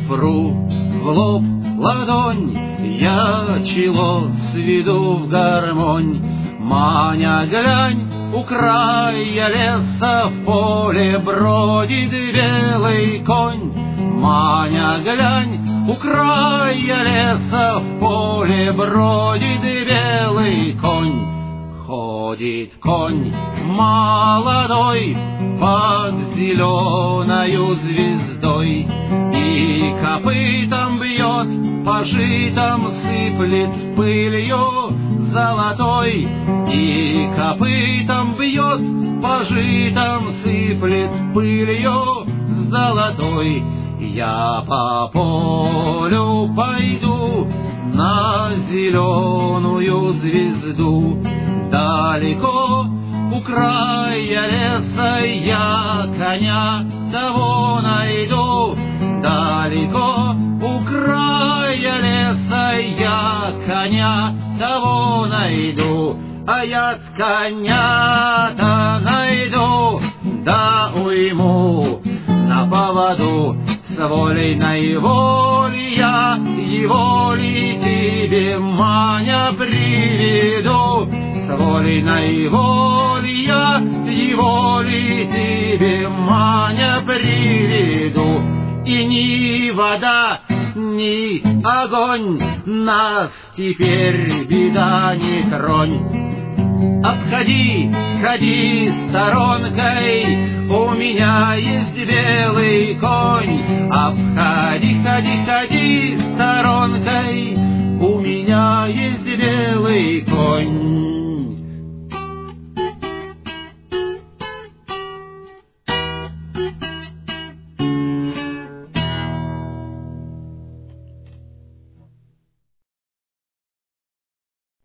впру в лоб ладонь, я чело сведу в гармонь. Маня, глянь, у края леса в поле бродит белый конь. Маня, глянь, у края леса в поле бродит белый конь. Ходит конь молодой под зеленою звездой, и копытом бьет, по житам сыплет пылью золотой, и копытом бьет, по житам сыплет пылью золотой. Я по полю пойду на зеленую звезду. Далеко у края леса я коня того найду. Далеко у края леса я коня того найду. А я коня-то найду, да уйму на поводу. С волей наиволей я его ли тебе, Маня, приведу. С волей наиволей я его ли тебе, Маня, приведу. И ни вода, ни огонь нас теперь беда не тронь. Обходи, ходи сторонкой, у меня есть белый конь. Обходи, ходи, ходи сторонкой,